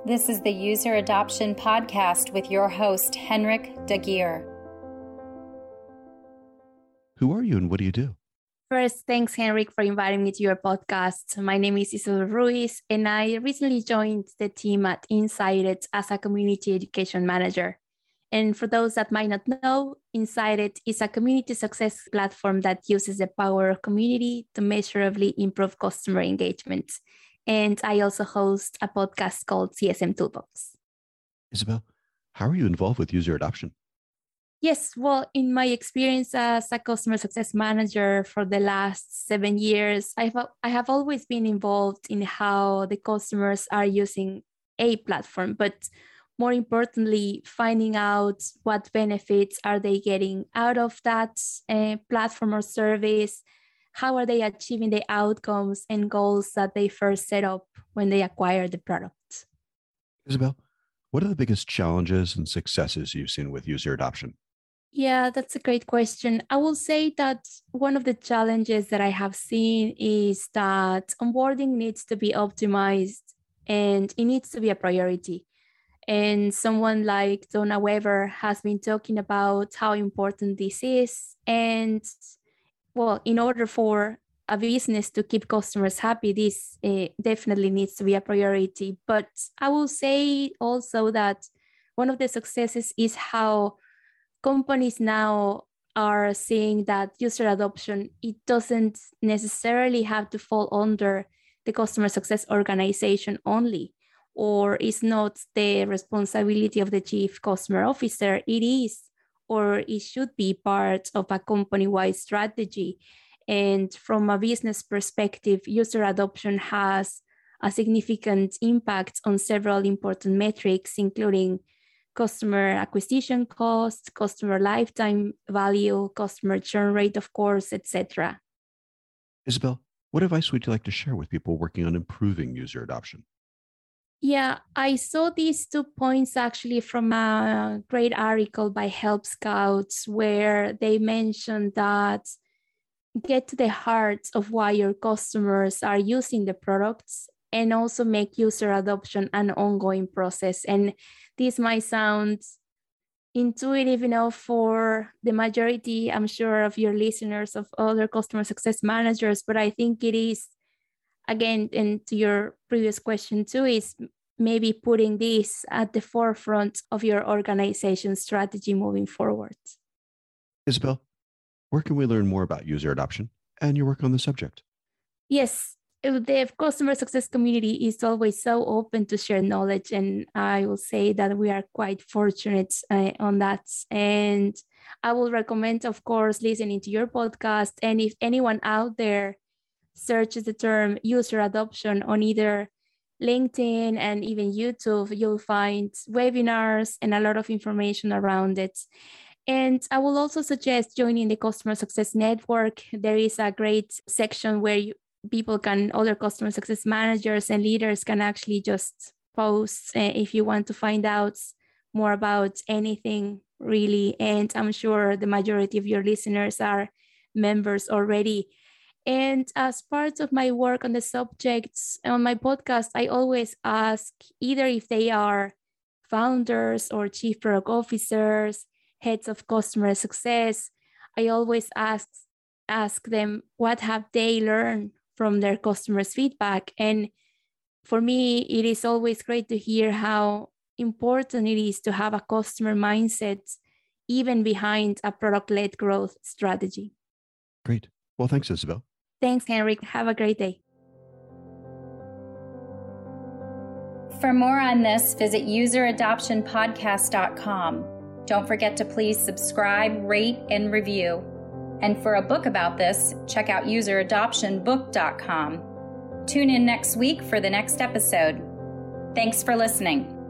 This is the User Adoption Podcast with your host, Henrik de Geer. Who are you and what do you do? First, thanks, Henrik, for inviting me to your podcast. My name is Isabel Ruiz, and I recently joined the team at Insight as a community education manager. And for those that might not know, Insight is a community success platform that uses the power of community to measurably improve customer engagement. And I also host a podcast called CSM Toolbox. Isabel, how are you involved with user adoption? Yes, well, in my experience as a customer success manager for the last 7 years, I have always been involved in how the customers are using a platform, but more importantly, finding out what benefits are they getting out of that platform or service. How are they achieving the outcomes and goals that they first set up when they acquired the product? Isabel, what are the biggest challenges and successes you've seen with user adoption? Yeah, that's a great question. I will say that one of the challenges that I have seen is that onboarding needs to be optimized and it needs to be a priority. And someone like Donna Weber has been talking about how important this is. And well, in order for a business to keep customers happy, this definitely needs to be a priority. But I will say also that one of the successes is how companies now are seeing that user adoption, it doesn't necessarily have to fall under the customer success organization only, or is not the responsibility of the chief customer officer. It is, or it should be part of a company-wide strategy. And from a business perspective, user adoption has a significant impact on several important metrics, including customer acquisition cost, customer lifetime value, customer churn rate, of course, etc. Isabel, what advice would you like to share with people working on improving user adoption? Yeah, I saw these 2 points actually from a great article by Help Scouts where they mentioned that get to the heart of why your customers are using the products and also make user adoption an ongoing process. And this might sound intuitive enough for the majority, I'm sure, of your listeners, of other customer success managers, but I think it is, again, and to your previous question too, is maybe putting this at the forefront of your organization strategy moving forward. Isabel, where can we learn more about user adoption and your work on the subject? Yes, the customer success community is always so open to share knowledge, and I will say that we are quite fortunate on that. And I will recommend, of course, listening to your podcast. And if anyone out there searches the term user adoption on either LinkedIn and even YouTube, you'll find webinars and a lot of information around it. And I will also suggest joining the Customer Success Network. There is a great section where other customer success managers and leaders can actually just post if you want to find out more about anything, really. And I'm sure the majority of your listeners are members already. And as part of my work on the subjects on my podcast, I always ask either if they are founders or chief product officers, heads of customer success, I always ask them what have they learned from their customers' feedback. And for me, it is always great to hear how important it is to have a customer mindset even behind a product-led growth strategy. Great. Well, thanks, Isabel. Thanks, Henrik. Have a great day. For more on this, visit useradoptionpodcast.com. Don't forget to please subscribe, rate, and review. And for a book about this, check out useradoptionbook.com. Tune in next week for the next episode. Thanks for listening.